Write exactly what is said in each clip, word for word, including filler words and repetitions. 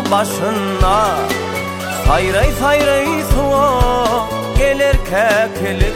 başına, sayray sayray soğuk gelir kekilik.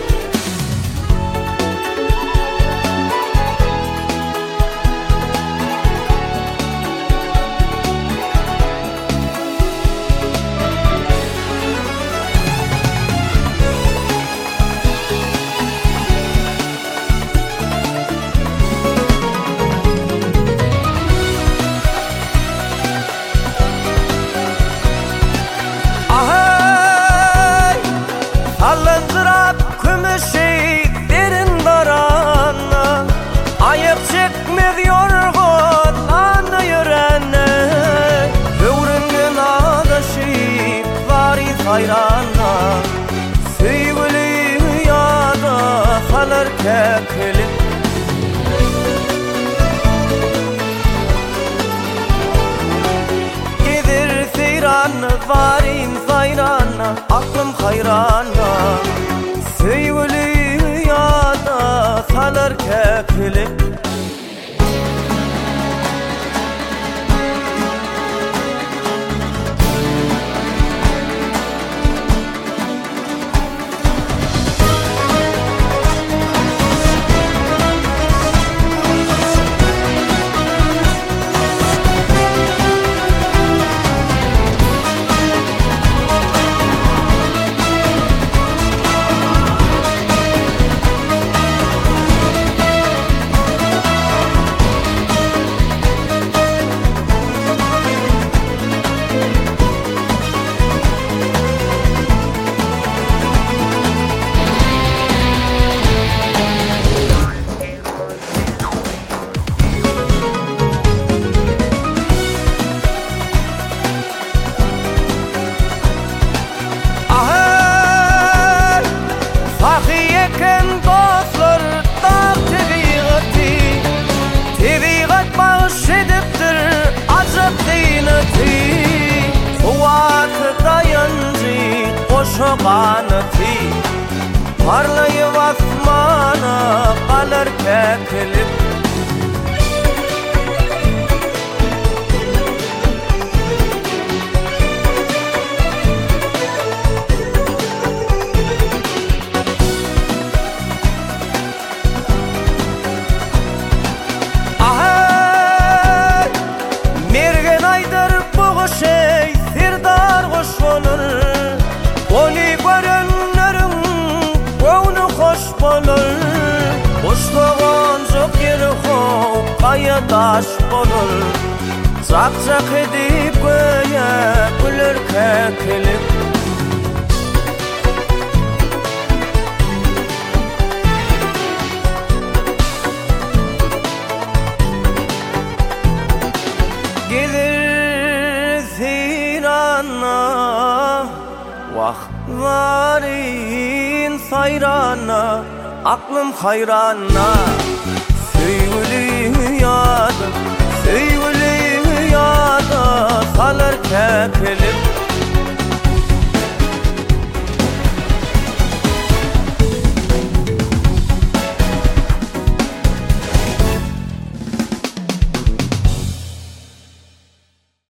Alındırak kümüşü derin darana, ayıp çekmez yorgunlanı yürene. Övründen ağdaşı vari sayrana, sevgili yada kalır kekilik. Gidir seyran varin sayrana, aklım hayrana, sevgili yada kalır kekilik. Sahiyeken dostlar dağ tebiğati, tebiğat bağış ediptir acıp dinati. Suvatı dayancı koşu kanıtı, parlayıp asmana kalır kekilik. Kaya taş bolur, çak çak edip göğe güler kekilik. Gelir sirana, vah varin sayrana, aklım hayrana, sevgili yada, sevgili yada kalır kekilik.